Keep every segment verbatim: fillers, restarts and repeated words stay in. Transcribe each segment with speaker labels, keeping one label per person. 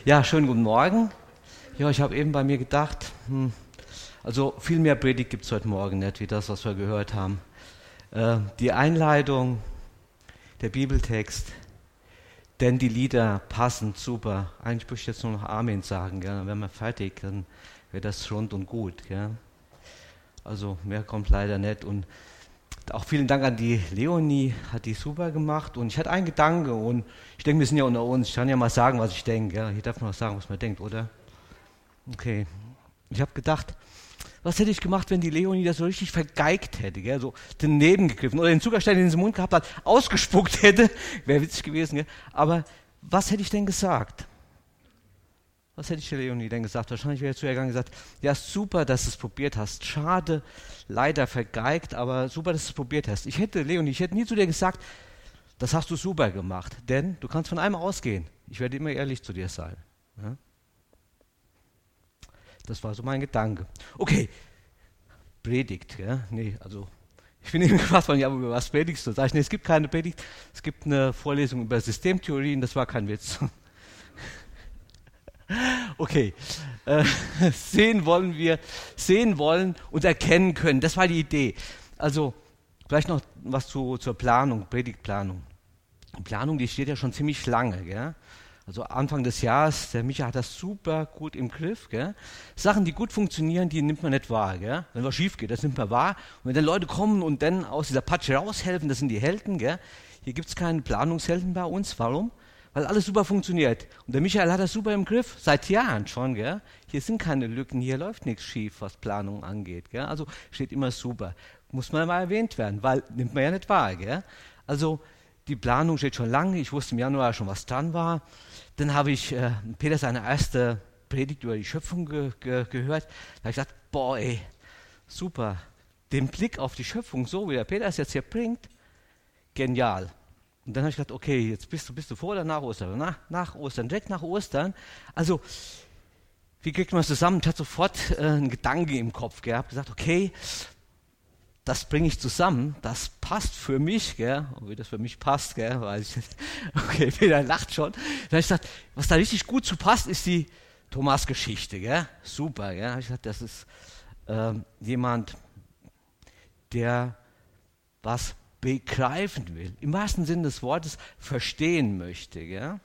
Speaker 1: Ja, schönen guten Morgen. Ja, ich habe eben bei mir gedacht, hm, also viel mehr Predigt gibt es heute Morgen nicht, wie das, was wir gehört haben. Äh, die Einleitung, der Bibeltext, denn die Lieder passen super. Eigentlich möchte ich jetzt nur noch Amen sagen, gell? Dann wären wir fertig, dann wäre das rund und gut. Gell? Also mehr kommt leider nicht. Und auch vielen Dank an die Leonie, hat die super gemacht. Und ich hatte einen Gedanke und ich denke, wir sind ja unter uns. Ich kann ja mal sagen, was ich denke. Ja? Hier darf man auch sagen, was man denkt, oder? Okay. Ich habe gedacht, was hätte ich gemacht, wenn die Leonie das so richtig vergeigt hätte, gell? So daneben gegriffen oder den Zuckerstein in den Mund gehabt hat, ausgespuckt hätte. Wäre witzig gewesen, gell? Aber was hätte ich denn gesagt? Was hätte ich der Leonie denn gesagt? Wahrscheinlich wäre ich zu ihr gegangen und gesagt, ja, super, dass du es probiert hast. Schade, leider vergeigt, aber super, dass du es probiert hast. Ich hätte, Leonie, ich hätte nie zu dir gesagt, das hast du super gemacht. Denn du kannst von einem ausgehen. Ich werde immer ehrlich zu dir sein. Ja? Das war so mein Gedanke. Okay, Predigt, ja? Nee, also ich bin eben gefragt worden, ja, über was predigst du? Sag ich, nee, es gibt keine Predigt, es gibt eine Vorlesung über Systemtheorien, das war kein Witz. Okay, äh, sehen wollen wir, sehen wollen und erkennen können, das war die Idee. Also vielleicht noch was zu, zur Planung, Predigtplanung. Die Planung, die steht ja schon ziemlich lange, gell? Also Anfang des Jahres, der Micha hat das super gut im Griff. Gell? Sachen, die gut funktionieren, die nimmt man nicht wahr. Gell? Wenn was schief geht, das nimmt man wahr. Und wenn dann Leute kommen und dann aus dieser Patsche raushelfen, das sind die Helden. Gell? Hier gibt es keine Planungshelden bei uns. Warum? Weil alles super funktioniert. Und der Michael hat das super im Griff, seit Jahren schon. Gell? Hier sind keine Lücken, hier läuft nichts schief, was Planung angeht. Gell? Also steht immer super. Muss man mal erwähnt werden, weil nimmt man ja nicht wahr. Gell? Also die Planung steht schon lange. Ich wusste im Januar schon, was dran war. Dann habe ich äh, Peter seine erste Predigt über die Schöpfung ge- ge- gehört. Da habe ich gesagt, boah, ey, super. Den Blick auf die Schöpfung, so wie der Peter es jetzt hier bringt, genial. Und dann habe ich gedacht, okay, jetzt bist du, bist du vor oder nach Ostern? Nach, nach Ostern, direkt nach Ostern. Also, wie kriegt man es zusammen? Ich hatte sofort äh, einen Gedanke im Kopf gehabt, gesagt, okay, das bringe ich zusammen, das passt für mich, gell? Und wie das für mich passt, gell? Weiß ich nicht. Okay, Peter lacht schon. Dann habe ich gesagt, was da richtig gut zu passt, ist die Thomas-Geschichte, gell? Super, gell? Habe ich gesagt, das ist ähm, jemand, der was begreifen will, im wahrsten Sinne des Wortes verstehen möchte, gell?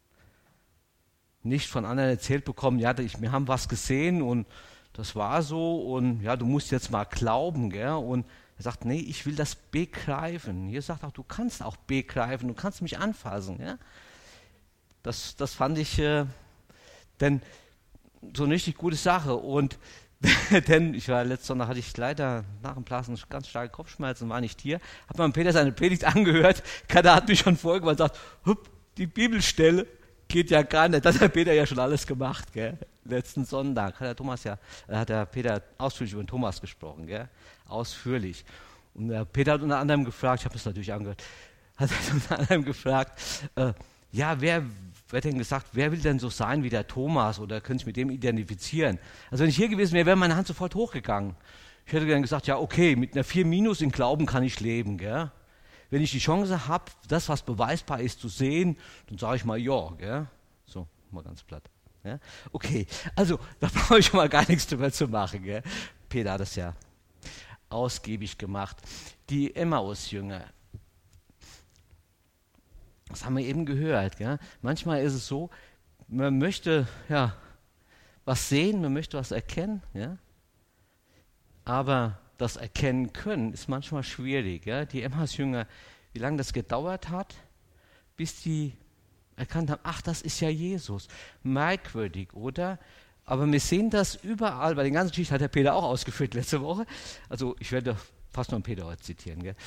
Speaker 1: Nicht von anderen erzählt bekommen, ja, ich, wir haben was gesehen und das war so und ja, du musst jetzt mal glauben, gell? Und er sagt, nee, ich will das begreifen. Hier sagt auch, du kannst auch begreifen, du kannst mich anfassen, gell? Das, das fand ich äh, denn so eine richtig gute Sache. Und denn ich war letztes Sonntag, hatte ich leider nach dem Blasen ganz starke Kopfschmerzen, war nicht hier. Hab mal Peter seine Predigt angehört. Keiner hat mich schon vorgewarnt und sagt, hup, die Bibelstelle geht ja gar nicht. Das hat Peter ja schon alles gemacht, gell? Letzten Sonntag hat der Thomas ja, hat der Peter ausführlich über den Thomas gesprochen, gell? Ausführlich. Und der Peter hat unter anderem gefragt, ich habe das natürlich angehört, hat unter anderem gefragt, äh, ja, wer wird denn gesagt, wer will denn so sein wie der Thomas oder könnte ich mit dem identifizieren? Also wenn ich hier gewesen wäre, wäre meine Hand sofort hochgegangen. Ich hätte dann gesagt, ja, okay, mit einer vier Minus in Glauben kann ich leben, gell? Wenn ich die Chance habe, das, was beweisbar ist, zu sehen, dann sage ich mal ja, gell? So, mal ganz platt. Ja? Okay, also da brauche ich schon mal gar nichts drüber zu machen. Gell? Peter hat das ja ausgiebig gemacht. Die Emmaus-Jünger, das haben wir eben gehört. Gell? Manchmal ist es so, man möchte ja, was sehen, man möchte was erkennen, ja? Aber das Erkennen können ist manchmal schwierig. Ja? Die Emmaus-Jünger, wie lange das gedauert hat, bis die erkannt haben, ach, das ist ja Jesus. Merkwürdig, oder? Aber wir sehen das überall, bei den ganzen Geschichten hat der Peter auch ausgeführt letzte Woche. Also ich werde fast nur Peter heute zitieren. Gell?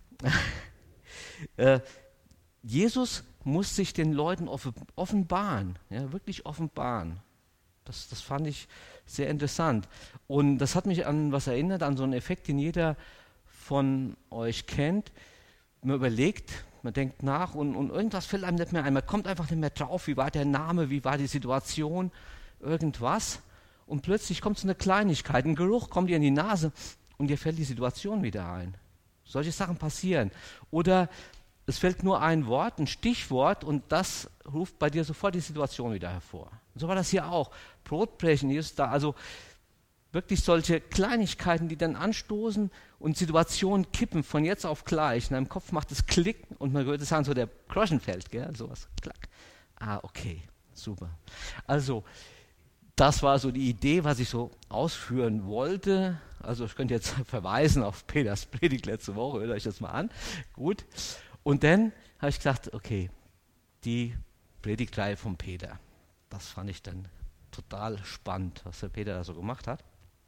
Speaker 1: äh, Jesus muss sich den Leuten offenbaren, ja, wirklich offenbaren. Das, das fand ich sehr interessant. Und das hat mich an was erinnert, an so einen Effekt, den jeder von euch kennt. Man überlegt, man denkt nach und, und irgendwas fällt einem nicht mehr ein. Man kommt einfach nicht mehr drauf, wie war der Name, wie war die Situation, irgendwas. Und plötzlich kommt so eine Kleinigkeit, ein Geruch kommt dir in die Nase und dir fällt die Situation wieder ein. Solche Sachen passieren. Oder es fällt nur ein Wort, ein Stichwort und das ruft bei dir sofort die Situation wieder hervor. Und so war das hier auch. Brotbrechen, Jesus da, also wirklich solche Kleinigkeiten, die dann anstoßen und Situationen kippen von jetzt auf gleich. In deinem Kopf macht es Klick und man würde sagen, so der Groschen fällt, gell? Sowas. Klack. Ah, okay, super. Also, das war so die Idee, was ich so ausführen wollte. Also, ich könnte jetzt verweisen auf Peters Predigt letzte Woche, hört euch das mal an. Gut. Und dann habe ich gesagt, okay, die Predigtreihe von Peter. Das fand ich dann total spannend, was der Peter da so gemacht hat.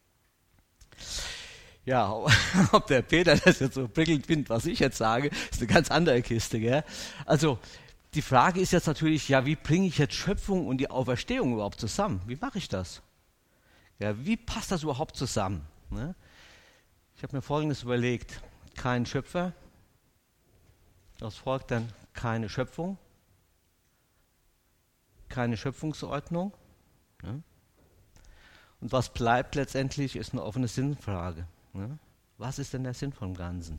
Speaker 1: Ja, ob der Peter das jetzt so prickelnd findet, was ich jetzt sage, ist eine ganz andere Kiste. Gell? Also die Frage ist jetzt natürlich, ja, wie bringe ich jetzt Schöpfung und die Auferstehung überhaupt zusammen? Wie mache ich das? Ja, wie passt das überhaupt zusammen? Ne? Ich habe mir Folgendes überlegt. Kein Schöpfer, das folgt dann keine Schöpfung, keine Schöpfungsordnung. Ne? Und was bleibt letztendlich, ist eine offene Sinnfrage. Ne? Was ist denn der Sinn vom Ganzen?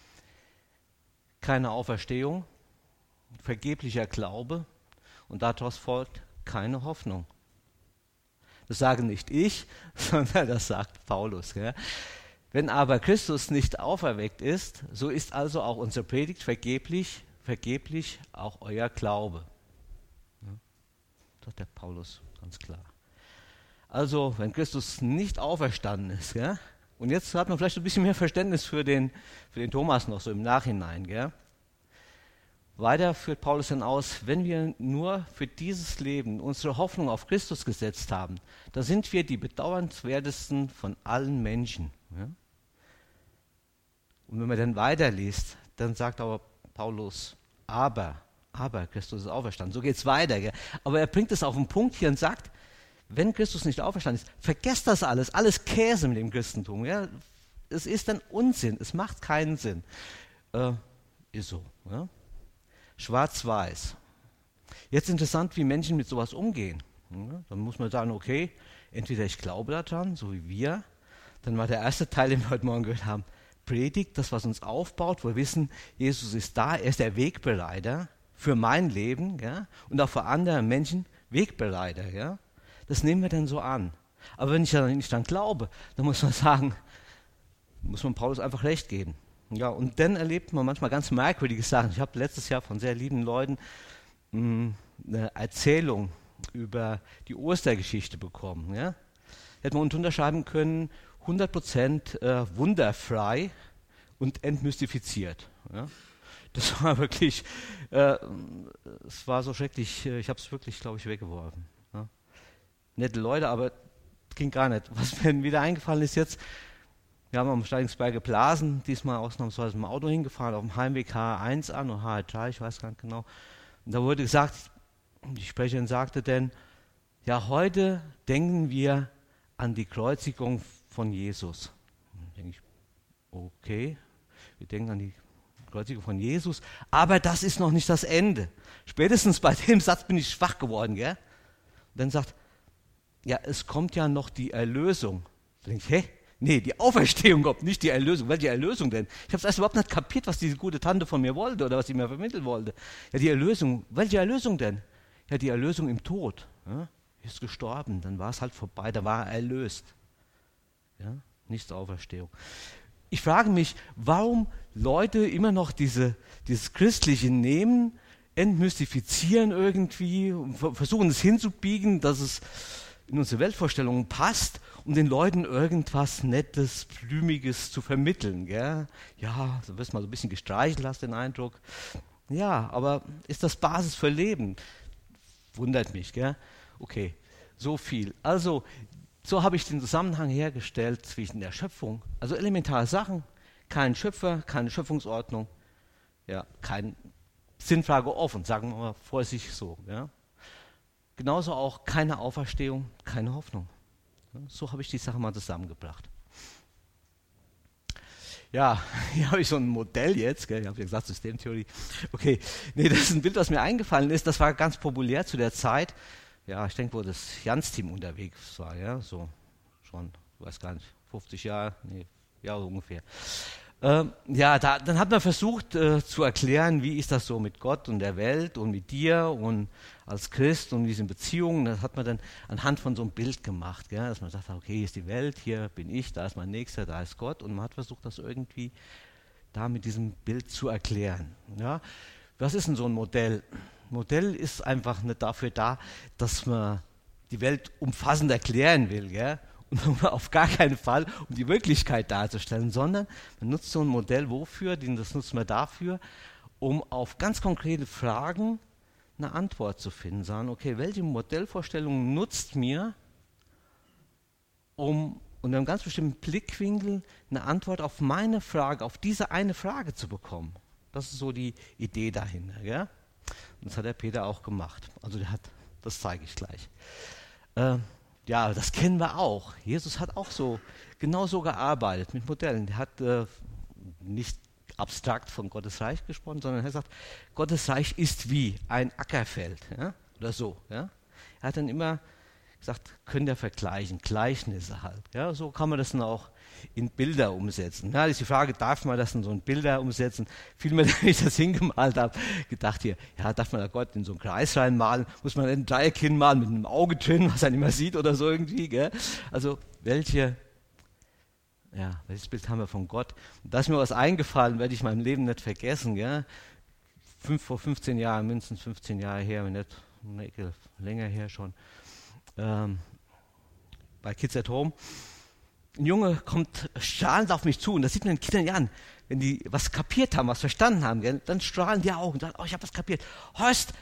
Speaker 1: Keine Auferstehung, vergeblicher Glaube und daraus folgt keine Hoffnung. Das sage nicht ich, sondern das sagt Paulus. Gell? Wenn aber Christus nicht auferweckt ist, so ist also auch unsere Predigt vergeblich, vergeblich auch euer Glaube. Ja? Das sagt der Paulus ganz klar. Also, wenn Christus nicht auferstanden ist, gell? Und jetzt hat man vielleicht ein bisschen mehr Verständnis für den, für den Thomas noch so im Nachhinein. Gell? Weiter führt Paulus dann aus, wenn wir nur für dieses Leben unsere Hoffnung auf Christus gesetzt haben, dann sind wir die bedauernswertesten von allen Menschen. Ja? Und wenn man dann weiterliest, dann sagt aber Paulus, aber, aber Christus ist auferstanden. So geht es weiter. Gell? Aber er bringt es auf den Punkt hier und sagt, wenn Christus nicht auferstanden ist, vergesst das alles, alles Käse mit dem Christentum. Ja? Es ist ein Unsinn, es macht keinen Sinn. Äh, ist so. Ja? Schwarz-Weiß. Jetzt interessant, wie Menschen mit sowas umgehen. Ja? Dann muss man sagen, okay, entweder ich glaube daran, so wie wir, dann war der erste Teil, den wir heute Morgen gehört haben, Predigt, das, was uns aufbaut, wo wir wissen, Jesus ist da, er ist der Wegbereiter für mein Leben, ja? Und auch für andere Menschen Wegbereiter, ja? Das nehmen wir dann so an. Aber wenn ich dann nicht dran glaube, dann muss man sagen, muss man Paulus einfach recht geben. Ja, und dann erlebt man manchmal ganz merkwürdige Sachen. Ich habe letztes Jahr von sehr lieben Leuten mh, eine Erzählung über die Ostergeschichte bekommen. Ja? Hätte man unterschreiben können, hundert Prozent äh, wunderfrei und entmystifiziert. Ja? Das war wirklich, äh, es war so schrecklich, ich habe es wirklich, glaube ich, weggeworfen. Ja? Nette Leute, aber ging gar nicht. Was mir wieder eingefallen ist jetzt, wir haben am Steigingsberg geblasen, diesmal ausnahmsweise mit dem Auto hingefahren, auf dem Heimweg H eins an oder H drei, ich weiß gar nicht genau. Und da wurde gesagt, die Sprecherin sagte denn, ja, heute denken wir an die Kreuzigung von Jesus. Da denke ich, okay, wir denken an die Kreuzigung von Jesus, aber das ist noch nicht das Ende. Spätestens bei dem Satz bin ich schwach geworden, gell? Und dann sagt, ja, es kommt ja noch die Erlösung. Da denke ich, hä? Nee, die Auferstehung kommt, nicht die Erlösung. Welche Erlösung denn? Ich habe es erst überhaupt nicht kapiert, was diese gute Tante von mir wollte oder was sie mir vermitteln wollte. Ja, die Erlösung. Welche Erlösung denn? Ja, die Erlösung im Tod. Ja, ist gestorben, dann war es halt vorbei, da war er erlöst. Ja, nicht Auferstehung. Ich frage mich, warum Leute immer noch diese, dieses Christliche nehmen, entmystifizieren irgendwie, und versuchen es hinzubiegen, dass es in unsere Weltvorstellungen passt, um den Leuten irgendwas Nettes, Blümiges zu vermitteln. Gell? Ja, so wirst mal so ein bisschen gestreichelt, hast den Eindruck. Ja, aber ist das Basis für Leben? Wundert mich. Gell? Okay, so viel. Also, so habe ich den Zusammenhang hergestellt zwischen der Schöpfung, also elementare Sachen, kein Schöpfer, keine Schöpfungsordnung, ja, keine Sinnfrage offen, sagen wir mal vorsichtig so. Ja? Genauso auch keine Auferstehung, keine Hoffnung. So habe ich die Sache mal zusammengebracht. Ja, hier habe ich so ein Modell jetzt, gell? Ich habe ja gesagt, Systemtheorie. Okay, nee, das ist ein Bild, was mir eingefallen ist. Das war ganz populär zu der Zeit. Ja, ich denke, wo das Jans-Team unterwegs war, ja, so schon, ich weiß gar nicht, fünfzig Jahre, nee, ja, ungefähr. Ähm, ja, da, dann hat man versucht äh, zu erklären, wie ist das so mit Gott und der Welt und mit dir und als Christ und diesen Beziehungen. Das hat man dann anhand von so einem Bild gemacht, gell? Dass man sagt, okay, hier ist die Welt, hier bin ich, da ist mein Nächster, da ist Gott. Und man hat versucht, das irgendwie da mit diesem Bild zu erklären. Ja? Was ist denn so ein Modell? Modell ist einfach nicht dafür da, dass man die Welt umfassend erklären will, gell? Und auf gar keinen Fall, um die Wirklichkeit darzustellen, sondern man nutzt so ein Modell wofür? Das nutzt man dafür, um auf ganz konkrete Fragen eine Antwort zu finden. Sagen, okay, welche Modellvorstellung nutzt mir, um unter einem ganz bestimmten Blickwinkel eine Antwort auf meine Frage, auf diese eine Frage zu bekommen. Das ist so die Idee dahinter. Gell? Und das hat der Peter auch gemacht. Also der hat, das zeige ich gleich. Äh, Ja, das kennen wir auch. Jesus hat auch so, genau so gearbeitet mit Modellen. Er hat äh, nicht abstrakt von Gottes Reich gesprochen, sondern er sagt, Gottes Reich ist wie ein Ackerfeld, ja? Oder so. Ja? Er hat dann immer gesagt, könnt ihr vergleichen, Gleichnisse halt. Ja? So kann man das dann auch in Bilder umsetzen. Ja, ist die Frage, darf man das in so ein Bilder umsetzen? Vielmehr, wenn ich das hingemalt habe, gedacht hier, ja, darf man da Gott in so einen Kreis reinmalen? Muss man ein Dreieck hinmalen mit einem Auge drin, was er nicht mehr sieht oder so irgendwie? Gell? Also welche, ja, welches Bild haben wir von Gott? Und da ist mir was eingefallen, werde ich in meinem Leben nicht vergessen. Gell? Fünf, vor fünfzehn Jahren, mindestens fünfzehn Jahre her, wenn nicht eine Ecke länger her schon, ähm, bei Kids at Home. Ein Junge kommt strahlend auf mich zu und das sieht man den Kindern ja an. Wenn die was kapiert haben, was verstanden haben, gell, dann strahlen die Augen und sagen, oh, ich habe was kapiert. Horst,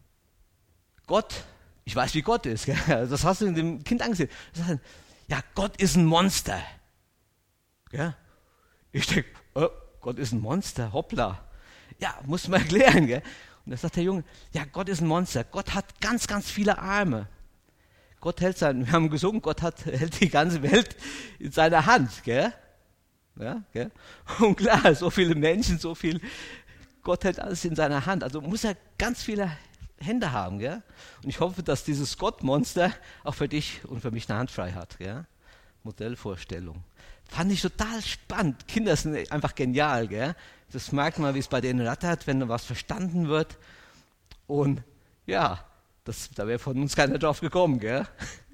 Speaker 1: Gott, ich weiß, wie Gott ist. Gell? Das hast du in dem Kind angesehen. Das heißt, ja, Gott ist ein Monster. Gell? Ich denke, oh, Gott ist ein Monster, hoppla. Ja, muss man erklären. Gell? Und dann sagt der Junge, ja, Gott ist ein Monster. Gott hat ganz, ganz viele Arme. Gott hält sein, wir haben gesungen, Gott hat, hält die ganze Welt in seiner Hand, gell? Ja, gell? Und klar, so viele Menschen, so viel, Gott hält alles in seiner Hand. Also muss er ganz viele Hände haben, gell? Und ich hoffe, dass dieses Gott-Monster auch für dich und für mich eine Hand frei hat, gell? Modellvorstellung. Fand ich total spannend. Kinder sind einfach genial, gell? Das merkt man, wie es bei denen rattert, wenn was verstanden wird. Und ja, Das, da wäre von uns keiner drauf gekommen, gell?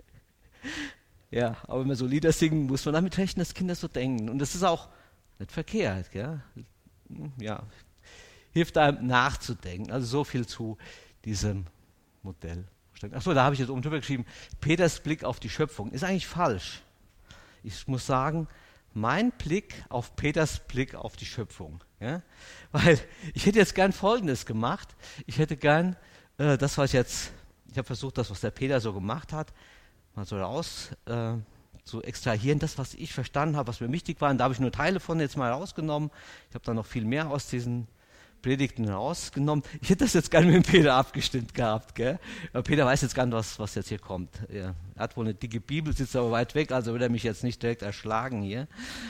Speaker 1: Ja, aber wenn wir so Lieder singen, muss man damit rechnen, dass Kinder so denken. Und das ist auch nicht verkehrt, gell? Ja, hilft einem nachzudenken. Also so viel zu diesem Modell. Achso, da habe ich jetzt oben drüber geschrieben, Peters Blick auf die Schöpfung. Ist eigentlich falsch. Ich muss sagen, mein Blick auf Peters Blick auf die Schöpfung. Ja? Weil ich hätte jetzt gern Folgendes gemacht. Ich hätte gern äh, das, was jetzt Ich habe versucht, das, was der Peter so gemacht hat, mal so raus äh, zu extrahieren. Das, was ich verstanden habe, was mir wichtig war, und da habe ich nur Teile von jetzt mal rausgenommen. Ich habe dann noch viel mehr aus diesen Predigten rausgenommen. Ich hätte das jetzt gerne mit dem Peter abgestimmt gehabt. Gell? Aber Peter weiß jetzt gar nicht, was, was jetzt hier kommt. Er hat wohl eine dicke Bibel, sitzt aber weit weg, also wird er mich jetzt nicht direkt erschlagen hier.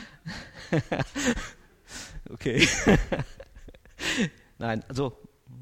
Speaker 1: Okay. Nein, also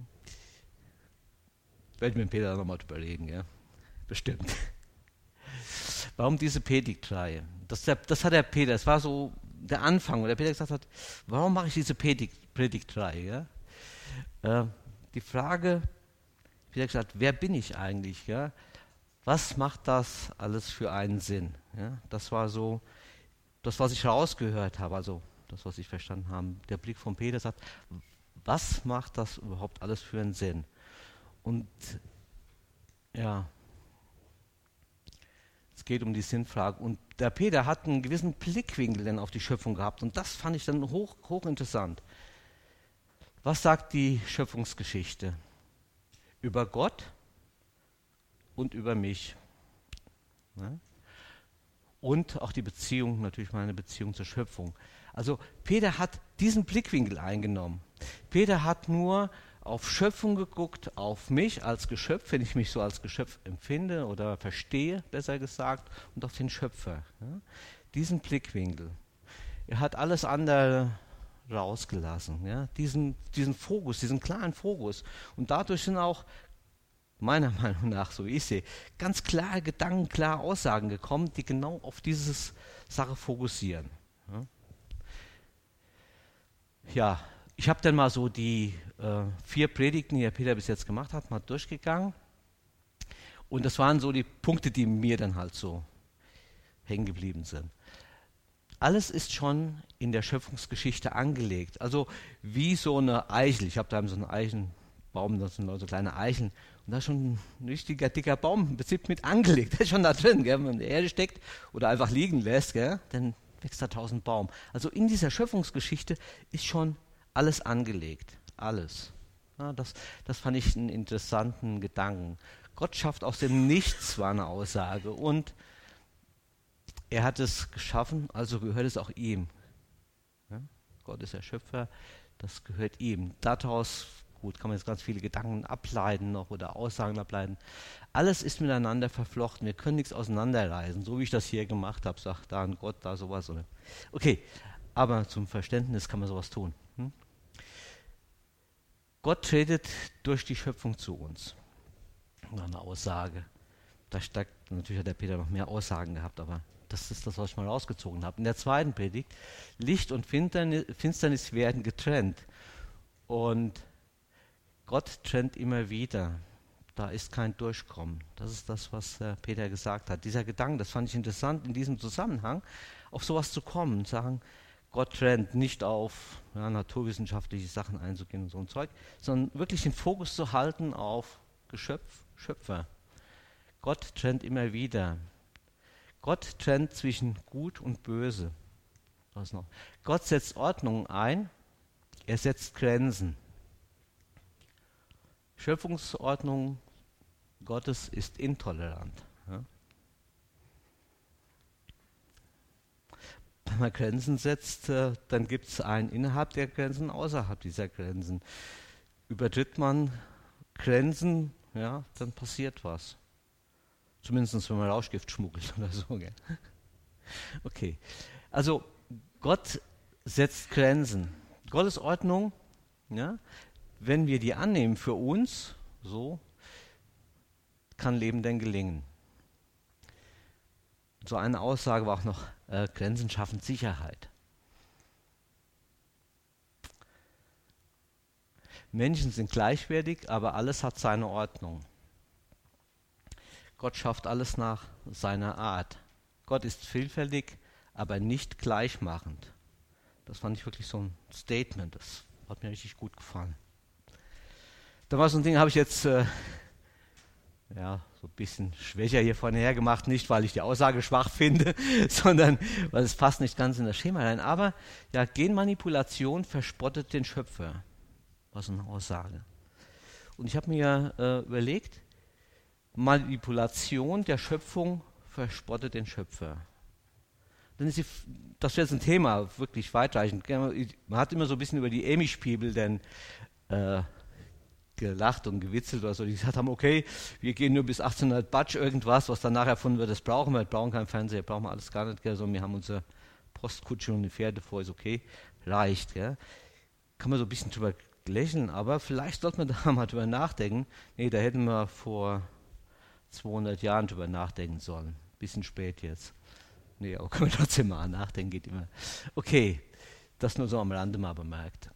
Speaker 1: werde ich mit Peter nochmal drüber reden, ja? Bestimmt. Warum diese Predigtreihe? Das, das hat der Peter, das war so der Anfang, wo der Peter gesagt hat, warum mache ich diese Predigt, Predigtreihe? Ja? Äh, die Frage, Peter hat gesagt, wer bin ich eigentlich? Ja? Was macht das alles für einen Sinn? Ja? Das war so das, was ich rausgehört habe, also das, was ich verstanden habe. Der Blick von Peter sagt, was macht das überhaupt alles für einen Sinn? Und ja, es geht um die Sinnfrage. Und der Peter hat einen gewissen Blickwinkel dann auf die Schöpfung gehabt. Und das fand ich dann hoch, hochinteressant. Was sagt die Schöpfungsgeschichte? Über Gott und über mich. Ja? Und auch die Beziehung, natürlich meine Beziehung zur Schöpfung. Also Peter hat diesen Blickwinkel eingenommen. Peter hat nur auf Schöpfung geguckt, auf mich als Geschöpf, wenn ich mich so als Geschöpf empfinde oder verstehe, besser gesagt, und auf den Schöpfer. Ja? Diesen Blickwinkel. Er hat alles andere rausgelassen. Ja? Diesen, diesen Fokus, diesen klaren Fokus. Und dadurch sind auch, meiner Meinung nach, so wie ich sehe, ganz klare Gedanken, klare Aussagen gekommen, die genau auf diese Sache fokussieren. Ja? Ja, ich habe dann mal so die äh, vier Predigten, die der Peter bis jetzt gemacht hat, mal durchgegangen. Und das waren so die Punkte, die mir dann halt so hängen geblieben sind. Alles ist schon in der Schöpfungsgeschichte angelegt. Also wie so eine Eichel. Ich habe da so einen Eichenbaum, das sind so kleine Eicheln. Und da ist schon ein richtiger dicker Baum im Prinzip mit angelegt. Der ist schon da drin. Gell? Wenn man in der Erde steckt oder einfach liegen lässt, gell? Dann wächst da tausend Baum. Also in dieser Schöpfungsgeschichte ist schon alles angelegt. Alles. Ja, das, das fand ich einen interessanten Gedanken. Gott schafft aus dem Nichts, war eine Aussage. Und er hat es geschaffen, also gehört es auch ihm. Ja? Gott ist der Schöpfer, das gehört ihm. Daraus, gut, kann man jetzt ganz viele Gedanken ableiten noch oder Aussagen ableiten. Alles ist miteinander verflochten. Wir können nichts auseinanderreißen, so wie ich das hier gemacht habe. Sagt da ein Gott, da sowas. Oder. Okay, aber zum Verständnis kann man sowas tun. Hm? Gott tretet durch die Schöpfung zu uns. Eine Aussage. Da steckt, natürlich hat der Peter noch mehr Aussagen gehabt, aber das ist das, was ich mal rausgezogen habe. In der zweiten Predigt, Licht und Finsternis werden getrennt. Und Gott trennt immer wieder. Da ist kein Durchkommen. Das ist das, was äh, Peter gesagt hat. Dieser Gedanke, das fand ich interessant, in diesem Zusammenhang auf sowas zu kommen. Sagen, Gott trennt, nicht auf ja, naturwissenschaftliche Sachen einzugehen und so ein Zeug, sondern wirklich den Fokus zu halten auf Geschöpf, Schöpfer. Gott trennt immer wieder. Gott trennt zwischen Gut und Böse. Was noch? Gott setzt Ordnung ein, er setzt Grenzen. Schöpfungsordnung Gottes ist intolerant. Ja? Wenn man Grenzen setzt, äh, dann gibt es einen innerhalb der Grenzen, außerhalb dieser Grenzen. Übertritt man Grenzen, ja, dann passiert was. Zumindest wenn man Rauschgift schmuggelt oder so. Gell? Okay, also Gott setzt Grenzen. Gottes Ordnung, ja, wenn wir die annehmen für uns, so kann Leben denn gelingen. So eine Aussage war auch noch, äh, Grenzen schaffen Sicherheit. Menschen sind gleichwertig, aber alles hat seine Ordnung. Gott schafft alles nach seiner Art. Gott ist vielfältig, aber nicht gleichmachend. Das fand ich wirklich so ein Statement, das hat mir richtig gut gefallen. Da war so ein Ding, habe ich jetzt äh, ja, so ein bisschen schwächer hier vorne her gemacht, nicht weil ich die Aussage schwach finde, sondern weil es passt nicht ganz in das Schema rein. Aber ja, Genmanipulation verspottet den Schöpfer. War so eine Aussage. Und ich habe mir äh, überlegt, Manipulation der Schöpfung verspottet den Schöpfer. Dann ist die, das wäre jetzt ein Thema, wirklich weitreichend. Man hat immer so ein bisschen über die Amish-People denn äh, gelacht und gewitzelt oder so, die gesagt haben, okay, wir gehen nur bis achtzehnhundert Batsch irgendwas, was dann nachher erfunden wird, das brauchen wir, wir brauchen keinen Fernseher, brauchen wir alles gar nicht, gell? So, wir haben unsere Postkutsche und die Pferde vor, ist okay, reicht. Gell? Kann man so ein bisschen drüber lächeln, aber vielleicht sollte man da mal drüber nachdenken. Nee, da hätten wir vor zweihundert Jahren drüber nachdenken sollen. Bisschen spät jetzt. Nee, aber können wir trotzdem mal nachdenken, geht immer. Okay, das nur so am Rande mal bemerkt.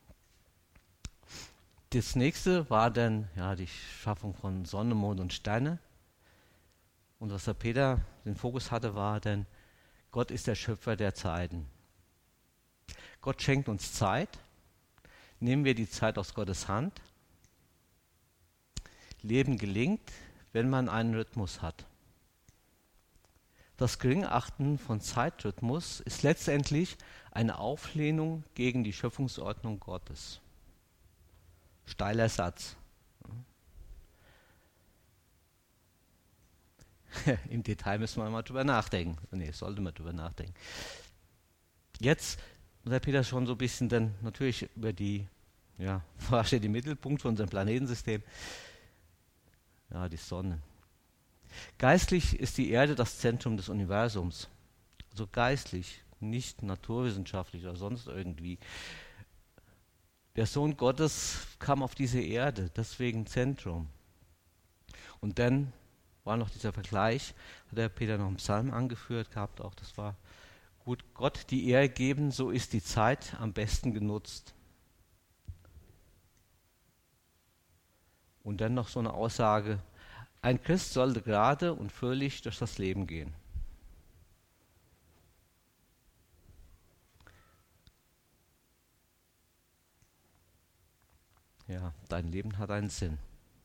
Speaker 1: Das nächste war dann ja, die Schaffung von Sonne, Mond und Sterne. Und was der Peter den Fokus hatte, war dann, Gott ist der Schöpfer der Zeiten. Gott schenkt uns Zeit. Nehmen wir die Zeit aus Gottes Hand. Leben gelingt, wenn man einen Rhythmus hat. Das Geringachten von Zeitrhythmus ist letztendlich eine Auflehnung gegen die Schöpfungsordnung Gottes. Steiler Satz. Im Detail müssen wir mal drüber nachdenken. Nee, sollte man drüber nachdenken. Jetzt muss der Peter schon so ein bisschen dann natürlich über die, ja, was steht im Mittelpunkt von unserem Planetensystem? Ja, die Sonne. Geistlich ist die Erde das Zentrum des Universums. Also geistlich, nicht naturwissenschaftlich oder sonst irgendwie. Der Sohn Gottes kam auf diese Erde, deswegen Zentrum. Und dann war noch dieser Vergleich, hat der Peter noch im Psalm angeführt gehabt, auch das war gut Gott die Ehre geben, so ist die Zeit am besten genutzt. Und dann noch so eine Aussage, ein Christ sollte gerade und fröhlich durch das Leben gehen. Ja, dein Leben hat einen Sinn.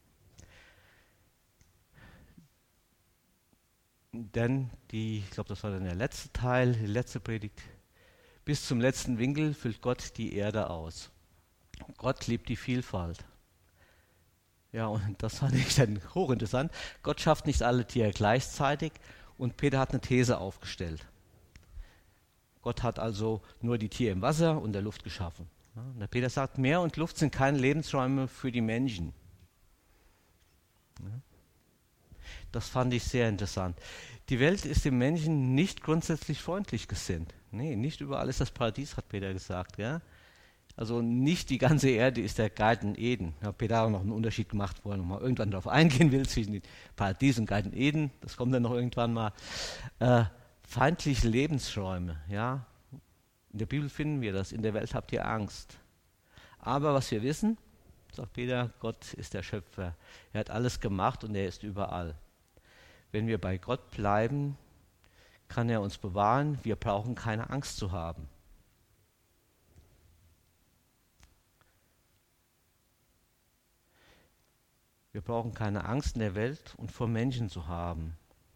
Speaker 1: Denn die, ich glaube, das war dann der letzte Teil, die letzte Predigt, bis zum letzten Winkel füllt Gott die Erde aus. Gott liebt die Vielfalt. Ja, und das fand ich dann hochinteressant. Gott schafft nicht alle Tiere gleichzeitig und Peter hat eine These aufgestellt. Gott hat also nur die Tiere im Wasser und der Luft geschaffen. Ja, und der Peter sagt, Meer und Luft sind keine Lebensräume für die Menschen. Ja. Das fand ich sehr interessant. Die Welt ist dem Menschen nicht grundsätzlich freundlich gesinnt. Nee, nicht überall ist das Paradies, hat Peter gesagt. Ja? Also nicht die ganze Erde ist der Garten Eden. Da hat Peter auch noch einen Unterschied gemacht, wo er noch mal irgendwann darauf eingehen will, zwischen dem Paradies und Garten Eden. Das kommt dann noch irgendwann mal. Äh, feindliche Lebensräume, ja. In der Bibel finden wir das. In der Welt habt ihr Angst. Aber was wir wissen, sagt Peter, Gott ist der Schöpfer. Er hat alles gemacht und er ist überall. Wenn wir bei Gott bleiben, kann er uns bewahren. Wir brauchen keine Angst zu haben. Wir brauchen keine Angst in der Welt und vor Menschen zu haben.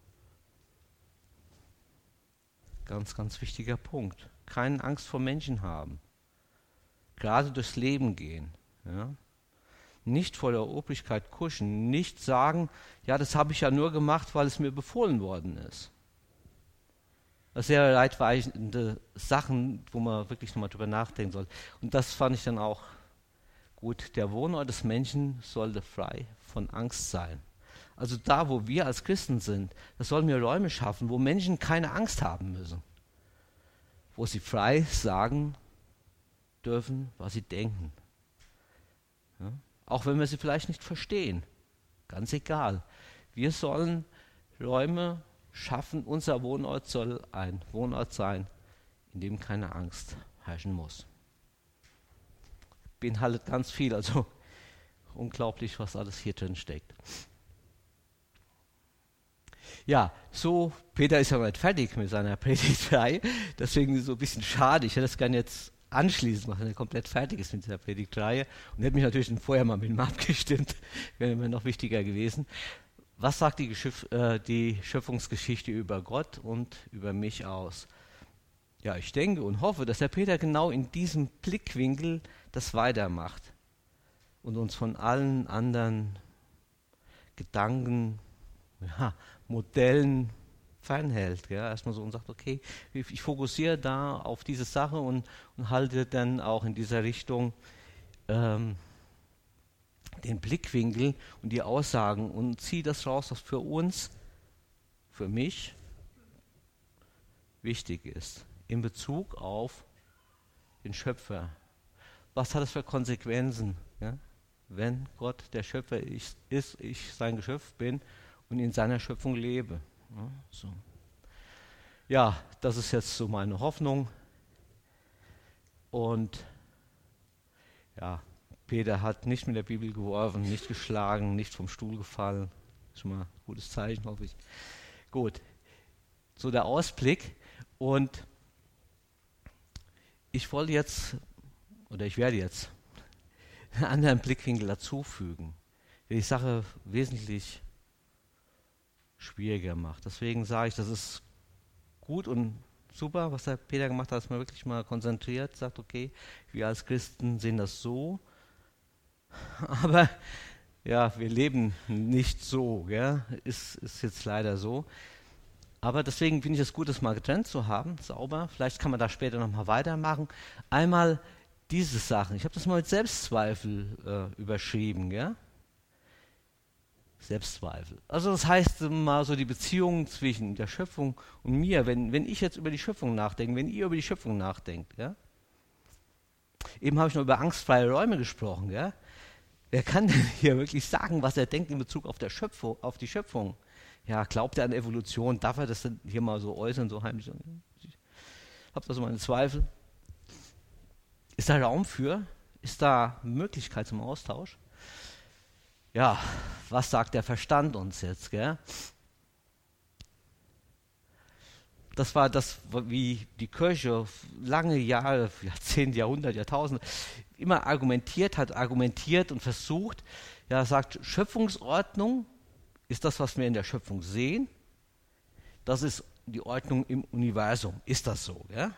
Speaker 1: Ganz, ganz wichtiger Punkt. Keine Angst vor Menschen haben. Gerade durchs Leben gehen. Ja? Nicht vor der Obrigkeit kuschen. Nicht sagen, ja, das habe ich ja nur gemacht, weil es mir befohlen worden ist. Das sind sehr leidweichende Sachen, wo man wirklich nochmal drüber nachdenken soll. Und das fand ich dann auch gut. Der Wohnort des Menschen sollte frei von Angst sein. Also da, wo wir als Christen sind, da sollen wir Räume schaffen, wo Menschen keine Angst haben müssen. Wo sie frei sagen dürfen, was sie denken. Ja? Auch wenn wir sie vielleicht nicht verstehen. Ganz egal. Wir sollen Räume schaffen. Unser Wohnort soll ein Wohnort sein, in dem keine Angst herrschen muss. Beinhaltet ganz viel, also unglaublich, was alles hier drin steckt. Ja, so, Peter ist ja nicht fertig mit seiner Predigtreihe, deswegen so ein bisschen schade. Ich hätte das gerne jetzt anschließend machen, wenn er komplett fertig ist mit dieser Predigtreihe und hätte mich natürlich vorher mal mit ihm abgestimmt, wäre mir noch wichtiger gewesen. Was sagt die, Geschöpf, äh, die Schöpfungsgeschichte über Gott und über mich aus? Ja, ich denke und hoffe, dass der Peter genau in diesem Blickwinkel das weitermacht und uns von allen anderen Gedanken, ja, Modellen fernhält. Ja. Erstmal so und sagt, okay, ich fokussiere da auf diese Sache und, und halte dann auch in dieser Richtung ähm, den Blickwinkel und die Aussagen und ziehe das raus, was für uns, für mich wichtig ist, in Bezug auf den Schöpfer. Was hat es für Konsequenzen, ja? Wenn Gott der Schöpfer ist, ich sein Geschöpf bin und in seiner Schöpfung lebe. Ja, so. Ja, das ist jetzt so meine Hoffnung. Und ja, Peter hat nicht mit der Bibel geworfen, nicht geschlagen, nicht vom Stuhl gefallen. Schon mal ein gutes Zeichen, hoffe ich. Gut, so der Ausblick. Und ich wollte jetzt, oder ich werde jetzt, einen anderen Blickwinkel dazufügen, der die Sache wesentlich schwieriger macht. Deswegen sage ich, das ist gut und super, was der Peter gemacht hat, dass man wirklich mal konzentriert, sagt, okay, wir als Christen sehen das so, aber ja, wir leben nicht so, ja? ist, ist jetzt leider so. Aber deswegen finde ich es gut, das mal getrennt zu haben, sauber. Vielleicht kann man da später nochmal weitermachen. Einmal diese Sachen, ich habe das mal mit Selbstzweifel äh, überschrieben, ja? Selbstzweifel. Also das heißt mal so die Beziehung zwischen der Schöpfung und mir, wenn, wenn ich jetzt über die Schöpfung nachdenke, wenn ihr über die Schöpfung nachdenkt, ja? Eben habe ich noch über angstfreie Räume gesprochen, ja? Wer kann denn hier wirklich sagen, was er denkt in Bezug auf, der Schöpfung, auf die Schöpfung? Ja, glaubt er an Evolution? Darf er das denn hier mal so äußern, so heimlich? habe da so meine Zweifel. Ist da Raum für? Ist da Möglichkeit zum Austausch? Ja, was sagt der Verstand uns jetzt, gell? Das war das, wie die Kirche lange Jahre, Jahrzehnte, Jahrhunderte, Jahrtausende immer argumentiert hat, argumentiert und versucht, ja, sagt, Schöpfungsordnung ist das, was wir in der Schöpfung sehen. Das ist die Ordnung im Universum. Ist das so, ja?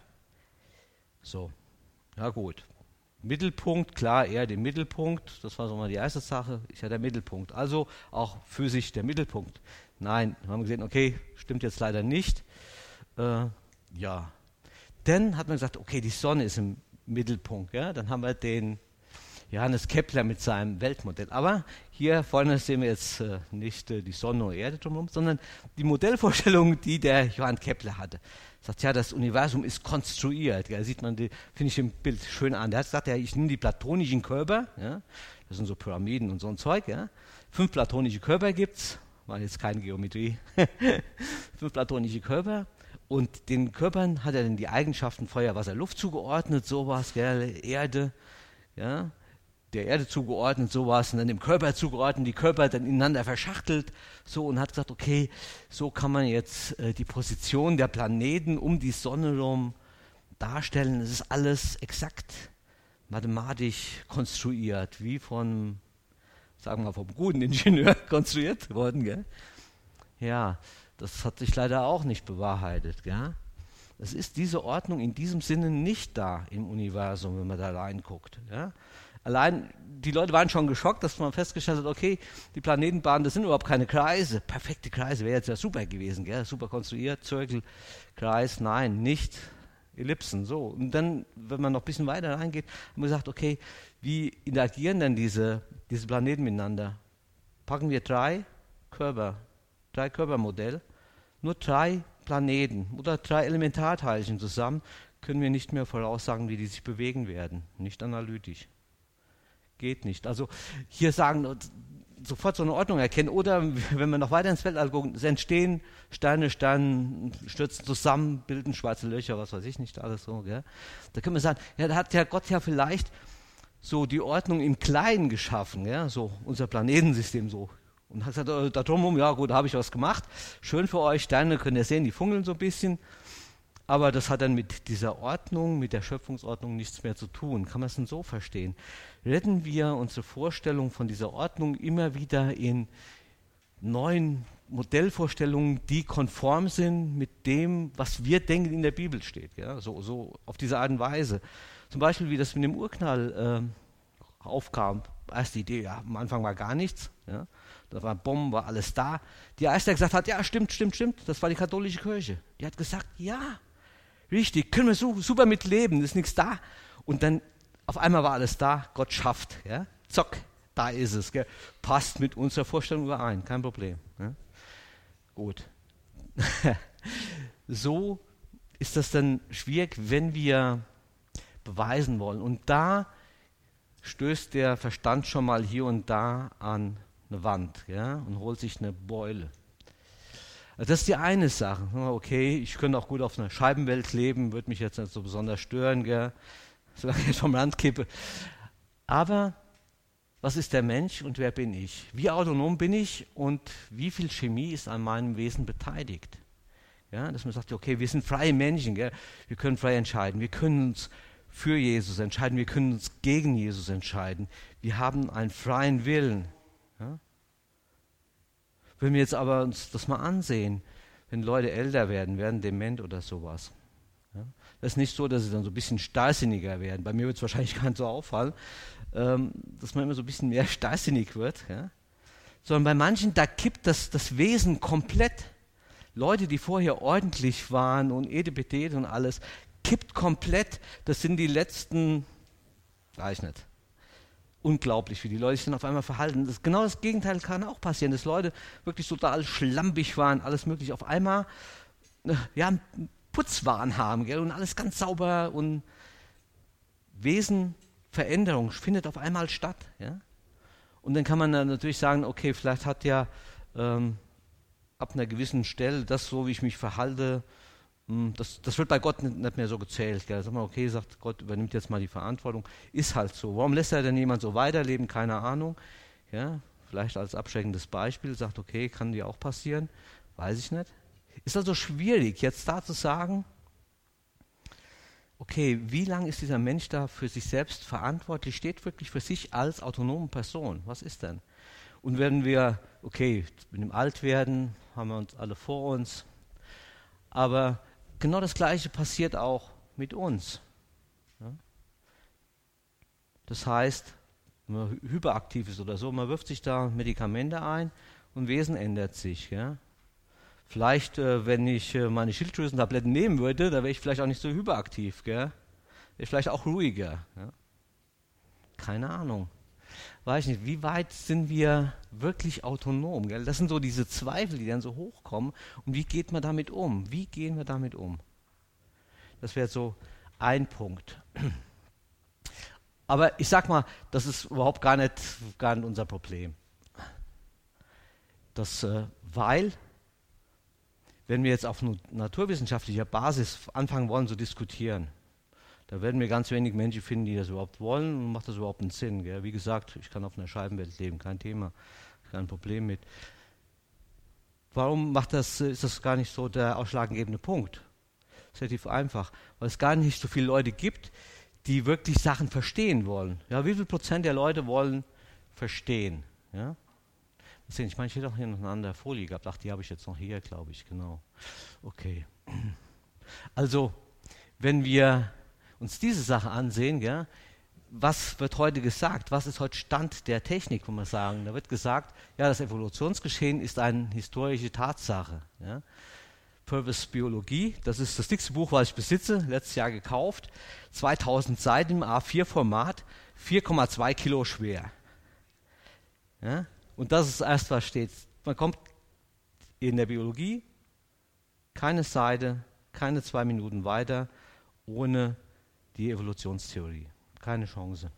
Speaker 1: So, ja gut. Mittelpunkt, klar, eher den Mittelpunkt, das war so mal die erste Sache, ist ja der Mittelpunkt. Also auch physisch der Mittelpunkt. Nein, wir haben gesehen, okay, stimmt jetzt leider nicht. Äh, ja. Dann hat man gesagt, okay, die Sonne ist im Mittelpunkt. Ja? Dann haben wir den Johannes Kepler mit seinem Weltmodell. Aber hier vorne sehen wir jetzt äh, nicht äh, die Sonne oder Erde drumherum, sondern die Modellvorstellung, die der Johann Kepler hatte. Er sagt, ja, das Universum ist konstruiert. Ja, sieht man, finde ich im Bild schön an. Der hat gesagt, ja, ich nehme die platonischen Körper, ja, das sind so Pyramiden und so ein Zeug. Ja. Fünf platonische Körper gibt es, war jetzt keine Geometrie. Fünf platonische Körper. Und den Körpern hat er dann die Eigenschaften Feuer, Wasser, Luft zugeordnet, sowas, gell, Erde, ja, der Erde zugeordnet, sowas, und dann dem Körper zugeordnet, die Körper dann ineinander verschachtelt, so, und hat gesagt, okay, so kann man jetzt äh, die Position der Planeten um die Sonne herum darstellen. Es ist alles exakt mathematisch konstruiert, wie von, sagen wir mal, vom guten Ingenieur konstruiert worden, gell? Ja, das hat sich leider auch nicht bewahrheitet, gell? Es ist diese Ordnung in diesem Sinne nicht da im Universum, wenn man da reinguckt, ja? Allein, die Leute waren schon geschockt, dass man festgestellt hat, okay, die Planetenbahnen, das sind überhaupt keine Kreise. Perfekte Kreise, wäre jetzt ja super gewesen, gell? Super konstruiert, Zirkel, Kreis, nein, nicht Ellipsen. So. Und dann, wenn man noch ein bisschen weiter reingeht, haben wir gesagt, okay, wie interagieren denn diese, diese Planeten miteinander? Packen wir drei Körper, drei Körpermodell, nur drei Planeten oder drei Elementarteilchen zusammen, können wir nicht mehr voraussagen, wie die sich bewegen werden. Nicht analytisch. Geht nicht. Also hier sagen, sofort so eine Ordnung erkennen. Oder wenn wir noch weiter ins Weltall gucken, es entstehen Sterne, Sterne stürzen zusammen, bilden schwarze Löcher, was weiß ich nicht, alles so. Gell? Da können wir sagen, ja, da hat ja Gott ja vielleicht so die Ordnung im Kleinen geschaffen, ja? So unser Planetensystem so. Und hat gesagt, da drumherum, ja gut, da habe ich was gemacht. Schön für euch, Sterne könnt ihr sehen, die funkeln so ein bisschen. Aber das hat dann mit dieser Ordnung, mit der Schöpfungsordnung nichts mehr zu tun. Kann man es denn so verstehen? Retten wir unsere Vorstellung von dieser Ordnung immer wieder in neuen Modellvorstellungen, die konform sind mit dem, was wir denken, in der Bibel steht. Ja? So, so auf diese Art und Weise. Zum Beispiel, wie das mit dem Urknall äh, aufkam. Erste Idee, ja, am Anfang war gar nichts. Ja? Da war Bomben, war alles da. Die erste, der gesagt hat, ja, stimmt, stimmt, stimmt, das war die katholische Kirche. Die hat gesagt, ja, richtig, können wir so, super mit leben, ist nichts da. Und dann auf einmal war alles da, Gott schafft. Ja? Zock, da ist es. Gell? Passt mit unserer Vorstellung überein, kein Problem. Ja? Gut. So ist das dann schwierig, wenn wir beweisen wollen. Und da stößt der Verstand schon mal hier und da an eine Wand, ja, und holt sich eine Beule. Also das ist die eine Sache. Okay, ich könnte auch gut auf einer Scheibenwelt leben, würde mich jetzt nicht so besonders stören, gell, solange ich vom Rand kippe. Aber was ist der Mensch und wer bin ich? Wie autonom bin ich und wie viel Chemie ist an meinem Wesen beteiligt? Ja, dass man sagt, okay, wir sind freie Menschen, gell, wir können frei entscheiden, wir können uns für Jesus entscheiden, wir können uns gegen Jesus entscheiden. Wir haben einen freien Willen. Ja? Wenn wir jetzt aber uns das mal ansehen, wenn Leute älter werden, werden dement oder sowas. Ja? Das ist nicht so, dass sie dann so ein bisschen starrsinniger werden. Bei mir wird es wahrscheinlich gar nicht so auffallen, ähm, dass man immer so ein bisschen mehr starrsinnig wird. Ja? Sondern bei manchen, da kippt das, das Wesen komplett. Leute, die vorher ordentlich waren und etepetete und alles, kippt komplett. Das sind die letzten, weiß ich nicht. Unglaublich, wie die Leute sich dann auf einmal verhalten. Das, genau das Gegenteil kann auch passieren, dass Leute wirklich total schlampig waren, alles mögliche. Auf einmal ja, Putzwahn haben, gell, und alles ganz sauber und Wesenveränderung findet auf einmal statt. Ja? Und dann kann man dann natürlich sagen, okay, vielleicht hat ja ähm, ab einer gewissen Stelle das, so wie ich mich verhalte, Das, das wird bei Gott nicht, nicht mehr so gezählt. Gell? Sag mal, okay, sagt Gott, übernimmt jetzt mal die Verantwortung. Ist halt so. Warum lässt er denn jemand so weiterleben? Keine Ahnung. Ja, vielleicht als abschreckendes Beispiel, sagt, okay, kann dir auch passieren. Weiß ich nicht. Ist also schwierig, jetzt da zu sagen, okay, wie lange ist dieser Mensch da für sich selbst verantwortlich, steht wirklich für sich als autonome Person? Was ist denn? Und wenn wir, okay, mit dem Altwerden haben wir uns alle vor uns, aber genau das Gleiche passiert auch mit uns. Ja? Das heißt, wenn man hyperaktiv ist oder so, man wirft sich da Medikamente ein und Wesen ändert sich. Ja? Vielleicht, äh, wenn ich äh, meine Schilddrüsentabletten nehmen würde, da wäre ich vielleicht auch nicht so hyperaktiv. Gell? Wäre ich vielleicht auch ruhiger. Ja? Keine Ahnung. Weiß ich nicht, wie weit sind wir wirklich autonom? Gell? Das sind so diese Zweifel, die dann so hochkommen. Und wie geht man damit um? Wie gehen wir damit um? Das wäre so ein Punkt. Aber ich sag mal, das ist überhaupt gar nicht, gar nicht unser Problem. Das, äh, weil, wenn wir jetzt auf naturwissenschaftlicher Basis anfangen wollen zu diskutieren, da werden wir ganz wenig Menschen finden, die das überhaupt wollen und macht das überhaupt einen Sinn. Gell? Wie gesagt, ich kann auf einer Scheibenwelt leben, kein Thema, kein Problem mit. Warum macht das, ist das gar nicht so der ausschlaggebende Punkt? Das ist relativ einfach, weil es gar nicht so viele Leute gibt, die wirklich Sachen verstehen wollen. Ja, wie viel Prozent der Leute wollen verstehen? Ja? Ich meine, ich hätte auch hier noch eine andere Folie gehabt. Ach, die habe ich jetzt noch hier, glaube ich, genau. Okay. Also, wenn wir uns diese Sache ansehen, gell, was wird heute gesagt? Was ist heute Stand der Technik, kann man sagen? Da wird gesagt, ja, das Evolutionsgeschehen ist eine historische Tatsache. Ja. Purvis Biologie, das ist das dickste Buch, was ich besitze, letztes Jahr gekauft, zweitausend Seiten im A vier Format, vier Komma zwei Kilo schwer. Ja. Und das ist erst, was steht. Man kommt in der Biologie keine Seite, keine zwei Minuten weiter, ohne die Evolutionstheorie. Keine Chance.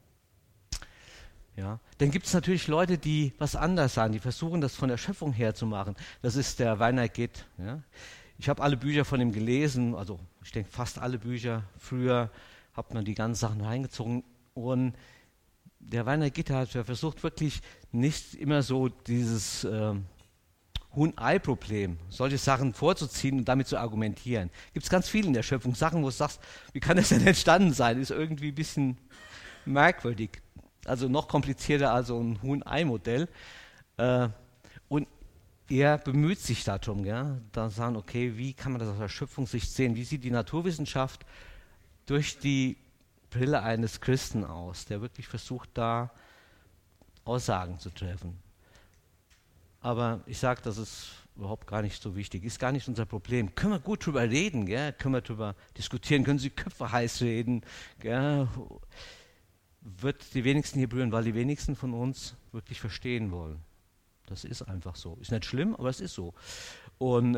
Speaker 1: Ja. Dann gibt es natürlich Leute, die was anders sagen, die versuchen, das von der Schöpfung her zu machen. Das ist der Werner Gitt. Ja. Ich habe alle Bücher von ihm gelesen, also ich denke fast alle Bücher. Früher hat man die ganzen Sachen reingezogen und der Werner Gitt hat versucht wirklich nicht immer so dieses äh, Huhn-Ei-Problem, solche Sachen vorzuziehen und damit zu argumentieren. Gibt es ganz viele in der Schöpfung, Sachen, wo du sagst, wie kann das denn entstanden sein? Ist irgendwie ein bisschen merkwürdig. Also noch komplizierter als so ein Huhn-Ei-Modell. Äh, und er bemüht sich darum, ja, da sagen, okay, wie kann man das aus der Schöpfungssicht sehen? Wie sieht die Naturwissenschaft durch die Brille eines Christen aus, der wirklich versucht, da Aussagen zu treffen. Aber ich sage, das ist überhaupt gar nicht so wichtig, ist gar nicht unser Problem. Können wir gut drüber reden, gell? Können wir drüber diskutieren, können Sie Köpfe heiß reden, gell? Wird die wenigsten hier berühren, weil die wenigsten von uns wirklich verstehen wollen. Das ist einfach so. Ist nicht schlimm, aber es ist so. Und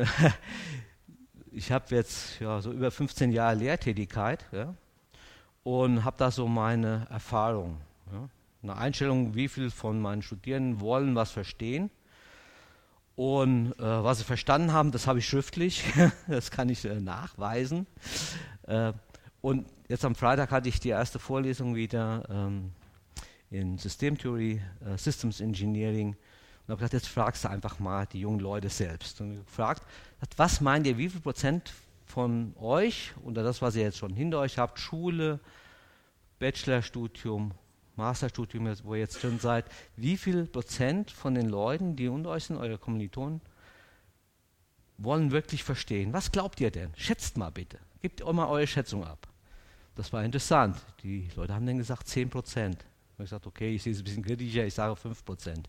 Speaker 1: ich habe jetzt ja, so über fünfzehn Jahre Lehrtätigkeit, ja? Und habe da so meine Erfahrung. Ja? Eine Einstellung, wie viel von meinen Studierenden wollen was verstehen. Und äh, was sie verstanden haben, das habe ich schriftlich, das kann ich äh, nachweisen. Äh, und jetzt am Freitag hatte ich die erste Vorlesung wieder ähm, in Systemtheorie, äh, Systems Engineering. Und habe gesagt, jetzt fragst du einfach mal die jungen Leute selbst. Und gefragt, was meint ihr, wie viel Prozent von euch, oder das, was ihr jetzt schon hinter euch habt, Schule, Bachelorstudium, Masterstudium, wo ihr jetzt drin seid, wie viel Prozent von den Leuten, die unter euch sind, eure Kommilitonen, wollen wirklich verstehen? Was glaubt ihr denn? Schätzt mal bitte. Gebt auch mal eure Schätzung ab. Das war interessant. Die Leute haben dann gesagt zehn Prozent. Ich habe gesagt, okay, ich sehe es ein bisschen kritischer, ich sage fünf Prozent.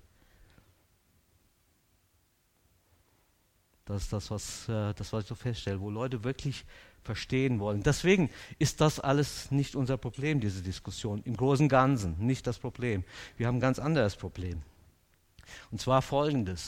Speaker 1: Das ist das, was, äh, das, was ich so feststelle, wo Leute wirklich verstehen wollen. Deswegen ist das alles nicht unser Problem, diese Diskussion. Im Großen und Ganzen nicht das Problem. Wir haben ein ganz anderes Problem. Und zwar folgendes.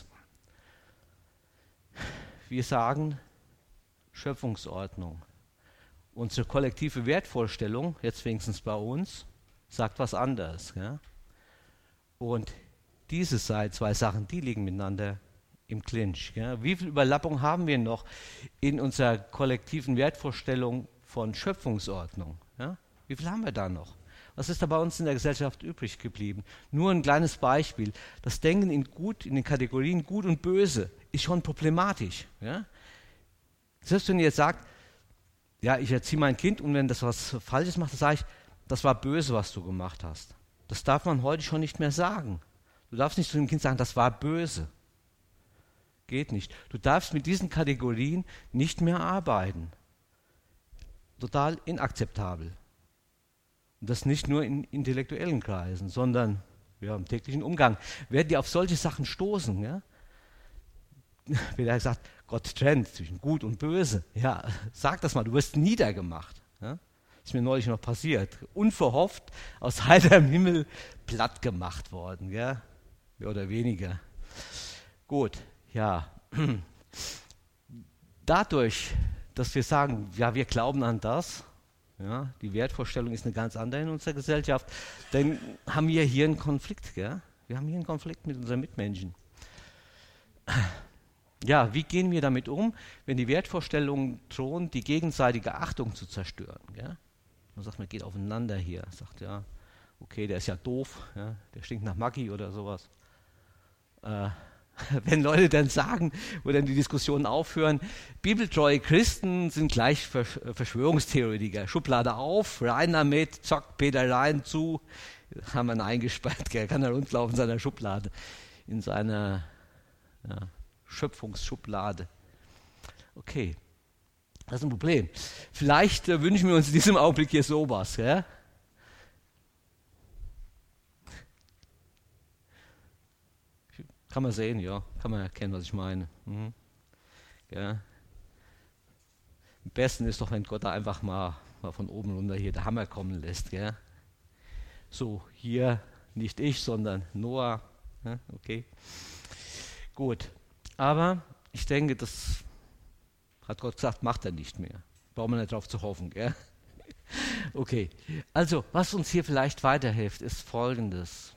Speaker 1: Wir sagen Schöpfungsordnung. Unsere kollektive Wertvorstellung, jetzt wenigstens bei uns, sagt was anderes. Ja? Und diese zwei Sachen, die liegen miteinander im Clinch. Ja? Wie viel Überlappung haben wir noch in unserer kollektiven Wertvorstellung von Schöpfungsordnung? Ja? Wie viel haben wir da noch? Was ist da bei uns in der Gesellschaft übrig geblieben? Nur ein kleines Beispiel. Das Denken in gut, in den Kategorien Gut und Böse ist schon problematisch. Ja? Selbst wenn ihr jetzt sagt, ja, ich erziehe mein Kind und wenn das was Falsches macht, dann sage ich, das war böse, was du gemacht hast. Das darf man heute schon nicht mehr sagen. Du darfst nicht zu dem Kind sagen, das war böse. Geht nicht. Du darfst mit diesen Kategorien nicht mehr arbeiten. Total inakzeptabel. Und das nicht nur in intellektuellen Kreisen, sondern ja, im täglichen Umgang. Werden die auf solche Sachen stoßen, ja? Wird er gesagt, Gott trennt zwischen Gut und Böse. Ja, sag das mal, du wirst niedergemacht. Ja? Ist mir neulich noch passiert. Unverhofft aus heiterem Himmel platt gemacht worden, ja? Mehr oder weniger. Gut, ja. Dadurch, dass wir sagen, ja, wir glauben an das, ja, die Wertvorstellung ist eine ganz andere in unserer Gesellschaft, dann haben wir hier einen Konflikt. Gell? Wir haben hier einen Konflikt mit unseren Mitmenschen. Ja, wie gehen wir damit um, wenn die Wertvorstellungen drohen, die gegenseitige Achtung zu zerstören? Gell? Man sagt, man geht aufeinander hier. Sagt, ja, okay, der ist ja doof, ja, der stinkt nach Maggi oder sowas. Äh, Wenn Leute dann sagen, wo dann die Diskussionen aufhören, bibeltreue Christen sind gleich Versch- Verschwörungstheoretiker. Schublade auf, rein damit, zack, Peter rein, zu. Haben wir ihn eingesperrt, gell? Kann er rundlaufen in seiner Schublade, in seiner ja, Schöpfungsschublade. Okay, das ist ein Problem. Vielleicht äh, wünschen wir uns in diesem Augenblick hier sowas, gell? Kann man sehen, ja. Kann man erkennen, was ich meine. Mhm. Ja. Am besten ist doch, wenn Gott da einfach mal, mal von oben runter hier der Hammer kommen lässt. Gell? So, hier nicht ich, sondern Noah. Ja, okay. Gut. Aber ich denke, das hat Gott gesagt, macht er nicht mehr. Brauchen wir nicht drauf zu hoffen. Gell? Okay. Also, was uns hier vielleicht weiterhilft, ist Folgendes.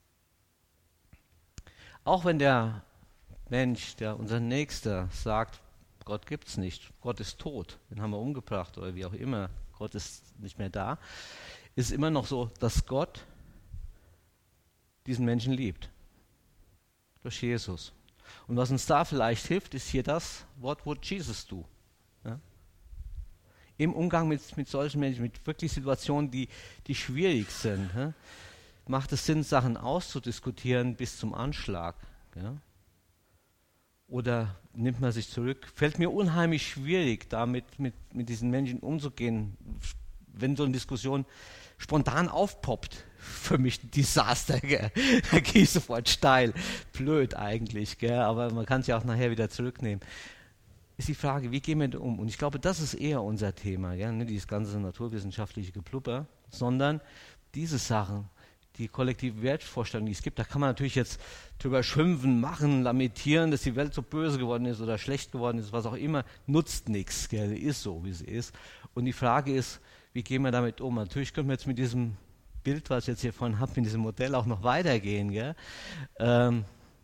Speaker 1: Auch wenn der Mensch, der unser Nächster, sagt, Gott gibt es nicht, Gott ist tot, den haben wir umgebracht oder wie auch immer, Gott ist nicht mehr da, ist immer noch so, dass Gott diesen Menschen liebt. Durch Jesus. Und was uns da vielleicht hilft, ist hier das, what would Jesus do? Ja? Im Umgang mit, mit solchen Menschen, mit wirklich Situationen, die, die schwierig sind, ja? Macht es Sinn, Sachen auszudiskutieren bis zum Anschlag? Ja? Oder nimmt man sich zurück? Fällt mir unheimlich schwierig, damit mit, mit diesen Menschen umzugehen, wenn so eine Diskussion spontan aufpoppt. Für mich ein Desaster, gell? Da gehe ich sofort steil. Blöd eigentlich, gell? Aber man kann es ja auch nachher wieder zurücknehmen. Ist die Frage, wie gehen wir damit um? Und ich glaube, das ist eher unser Thema, gell? Nicht dieses ganze naturwissenschaftliche Geplupper, sondern diese Sachen, die kollektive Wertvorstellung, die es gibt, da kann man natürlich jetzt drüber schimpfen, machen, lamentieren, dass die Welt so böse geworden ist oder schlecht geworden ist, was auch immer, nutzt nichts, gell? Ist so, wie sie ist. Und die Frage ist, wie gehen wir damit um? Natürlich können wir jetzt mit diesem Bild, was ich jetzt hier vorhin habe, mit diesem Modell auch noch weitergehen. Gell? Ähm,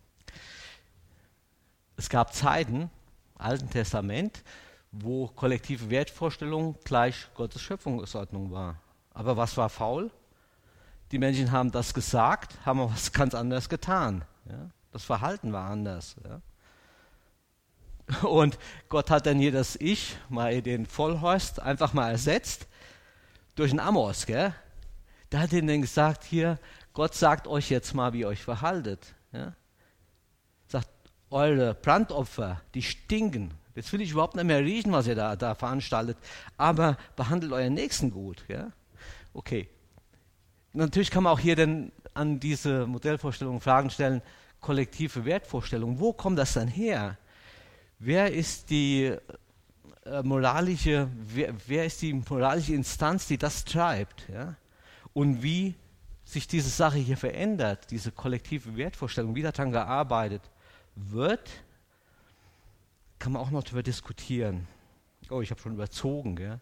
Speaker 1: es gab Zeiten, im Alten Testament, wo kollektive Wertvorstellung gleich Gottes Schöpfungsordnung war. Aber was war faul? Die Menschen haben das gesagt, haben aber was ganz anderes getan. Ja? Das Verhalten war anders. Ja? Und Gott hat dann hier das Ich, mal den Vollhorst, einfach mal ersetzt durch einen Amos. Gell? Da hat er dann gesagt, hier, Gott sagt euch jetzt mal, wie ihr euch verhaltet. Ja? Sagt, eure Brandopfer, die stinken. Jetzt will ich überhaupt nicht mehr riechen, was ihr da, da veranstaltet, aber behandelt euren Nächsten gut. Ja? Okay. Natürlich kann man auch hier dann an diese Modellvorstellungen Fragen stellen, kollektive Wertvorstellungen. Wo kommt das dann her? Wer ist die äh, moralische, wer, wer ist die moralische Instanz, die das treibt? Ja? Und wie sich diese Sache hier verändert, diese kollektive Wertvorstellung, wie daran gearbeitet wird, kann man auch noch darüber diskutieren. Oh, ich habe schon überzogen, gell?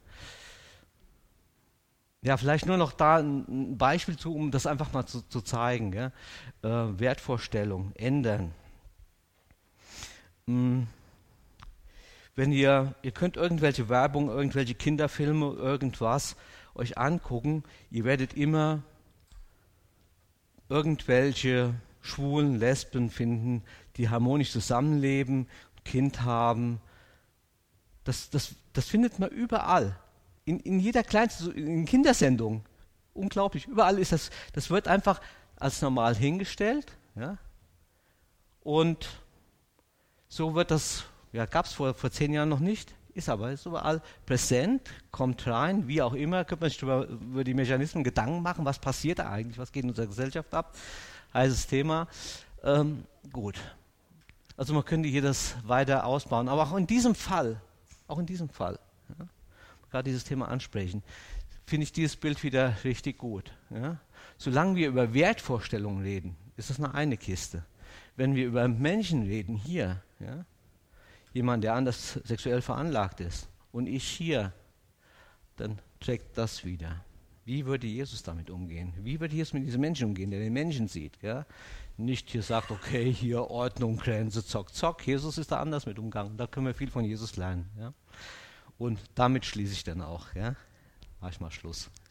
Speaker 1: Ja, vielleicht nur noch da ein Beispiel zu, um das einfach mal zu, zu zeigen. Gell? Äh, Wertvorstellung ändern. mh, wenn ihr, ihr könnt irgendwelche Werbung, irgendwelche Kinderfilme, irgendwas euch angucken, ihr werdet immer irgendwelche Schwulen, Lesben finden, die harmonisch zusammenleben, ein Kind haben. Das, das, das findet man überall. In, in jeder kleinsten, in Kindersendung. Unglaublich. Überall ist das, das wird einfach als normal hingestellt. Ja? Und so wird das, ja, gab es vor, vor zehn Jahren noch nicht, ist aber ist überall präsent, kommt rein, wie auch immer, könnte man sich über, über die Mechanismen Gedanken machen, was passiert da eigentlich, was geht in unserer Gesellschaft ab, heißes Thema. Ähm, gut, also man könnte hier das weiter ausbauen, aber auch in diesem Fall, auch in diesem Fall, ja, gerade dieses Thema ansprechen, finde ich dieses Bild wieder richtig gut. Ja. Solange wir über Wertvorstellungen reden, ist das eine, eine Kiste. Wenn wir über Menschen reden, hier, ja, jemand, der anders sexuell veranlagt ist, und ich hier, dann trägt das wieder. Wie würde Jesus damit umgehen? Wie würde Jesus mit diesem Menschen umgehen, der den Menschen sieht? Ja? Nicht hier sagt, okay, hier Ordnung, Grenze, zock, zock. Jesus ist da anders mit umgegangen. Da können wir viel von Jesus lernen. Ja? Und damit schließe ich dann auch. Ja? Mach ich mal Schluss.